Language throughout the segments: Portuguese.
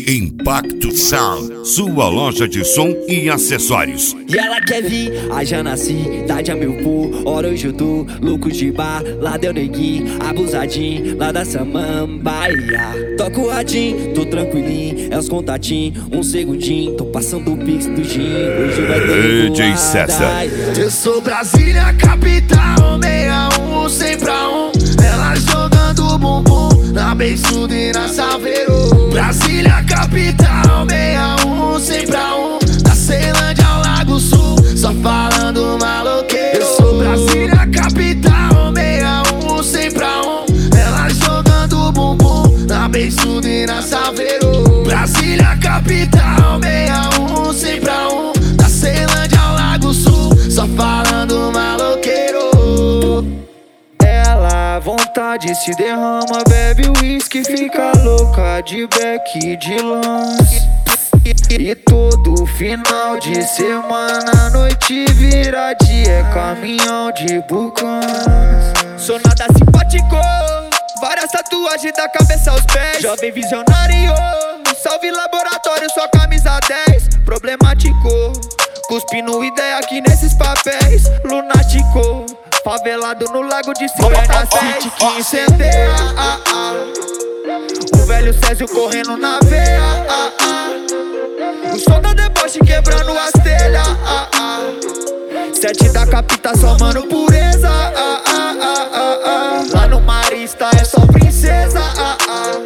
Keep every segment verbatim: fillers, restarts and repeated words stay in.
Impacto Sound, sua loja de som e acessórios. E ela quer vir, a Janaci, Dade a mil por hora hoje eu tô louco de bar, lá deu neguinho, abusadinho, lá da Samambaia. Toco o radinho, tô tranquilinho, é os contatinhos, um segundinho, tô passando o pix do gin, hoje vai ter D J César. Eu sou Brasília, capital, seis a um, cem pra um. Ela jogando bumbum na beiçuda e na Saveiro. Brasília, capital, seis a um, cem pra um. Da Ceilândia ao Lago Sul, só falando maloqueiro. Eu sou Brasília, capital, seis a um, cem pra um. Ela jogando bumbum na beiçuda e na Saveiro. Brasília, capital, seis a um, cem pra um. Da Ceilândia ao Lago Sul, só falando maloqueiro. Ela, vontade se derrama, bebe uísque, fica louca de beck e de lance. E todo final de semana, a noite vira dia, é caminhão de bucanas. Sou nada simpático, várias tatuagens da cabeça aos pés. Jovem visionário, salve laboratório, sua camisa dez. Problemático, cuspindo ideia aqui nesses papéis. Lunático, favelado no lago de cinquenta City que incendeia. Ah, ah. O velho Césio correndo na veia. Ah, ah. O som da deboche quebrando as telhas. Ah, ah. Sete da capita só mano pureza. Ah, ah, ah, ah, ah. Lá no Marista é só princesa. Ah, ah.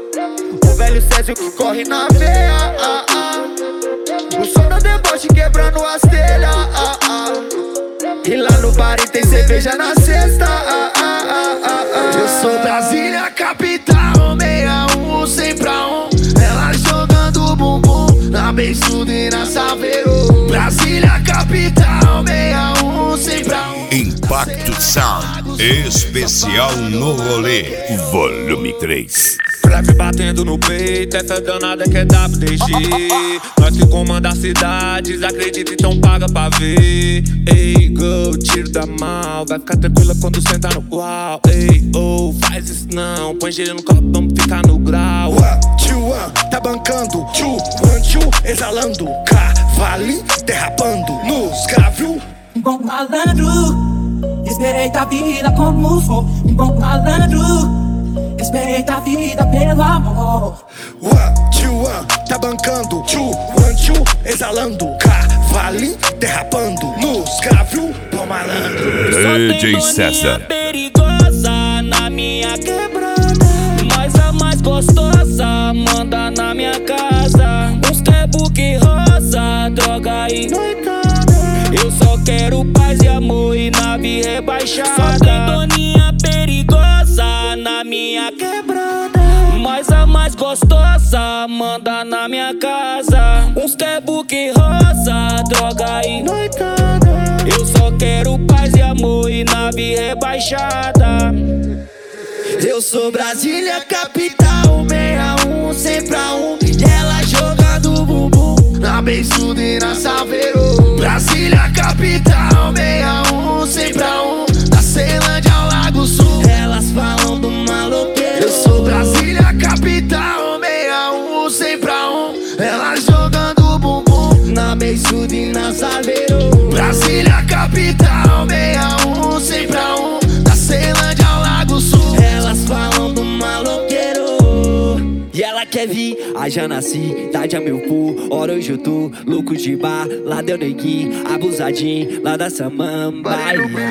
O velho Césio que corre na veia. Ah, ah. O som da deboche quebrando as telhas. Ah, ah. E lá no bar tem cerveja na cesta. Ah, ah, ah, ah, ah. Eu sou Brasília, capital, seis a um, cem pra um. Ela jogando bumbum na beiçuda e na Saveiro. Brasília, capital, seis a um, cem pra um. Impacto Sound, especial no rolê, volume três. Leve batendo no peito, essa danada que é W D G. Nós que comanda a cidade, acredita então paga pra ver. Ei, go, tiro da mal, vai ficar tranquila quando senta no uau. Ei, oh, faz isso não, põe gelo no copo, vamos ficar no grau. One, two, one, tá bancando. Two, one, two, exalando. Cavale derrapando nos gravel. Um bom malandro, esperei da vida como sou. Um bom malandro, esperei da vida pelo amor. One, two, one, tá bancando. Two, one, two, exalando. Cavale derrapando nos gravel. Bom malandro. D J César. Perigosa na minha quebrada, mas a mais gostosa manda na minha casa. Uns quer rosa, droga e noitada. Eu só quero paz e amor e nave rebaixada. Só tem doninha perigosa na minha quebrada, mas a mais gostosa manda na minha casa. Uns quer rosa, droga e noitada. Eu só quero paz e amor e nave rebaixada. Eu sou Brasília, capital, seis a um, cem pra um. E ela jogando bumbum na beiçuda e na Saveiro. Brasília, capital, seis a um, cem pra um. Da Ceilândia ao Lago Sul, elas falam do maloqueiro. Eu sou Brasília, capital, seis a um, cem pra um. Ela jogando bumbum na beiçuda e na Saveiro. Brasília, capital, seis a um, cem pra um. Da Ceilândia ao Lago Sul, elas falam do maloqueiro. E ela quer vir, a Janaci, Dade a mil por hora hoje eu tô louco de bar, lá deu neguinho, abusadinho, lá da Samambaia.